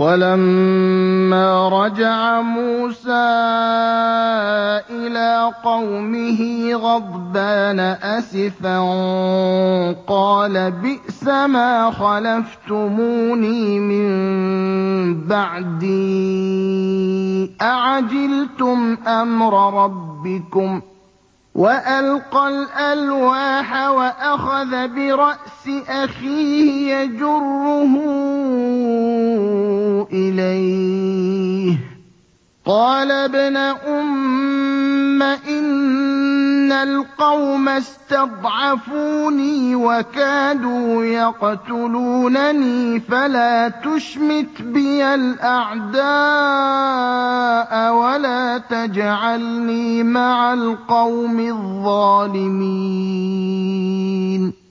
وَلَمَّا رَجَعَ مُوسَىٰ إِلَىٰ قَوْمِهِ غَضْبَانَ أَسِفًا قَالَ بِئْسَمَا خَلَفْتُمُونِي مِن بَعْدِي ۖ أَعَجِلْتُمْ أَمْرَ رَبِّكُمْ ۖ وَأَلْقَى الْأَلْوَاحَ وَأَخَذَ بِرَأْسِ أَخِيهِ يَجُرُّهُ إِلَيْهِ ۚ قَالَ ابْنَ أُمَّ إِنَّ الْقَوْمَ اسْتَضْعَفُونِي وَكَادُوا يَقْتُلُونَنِي فَلَا تُشْمِتْ بِيَ الْأَعْدَاءَ وَلَا تَجْعَلْنِي مَعَ الْقَوْمِ الظَّالِمِينَ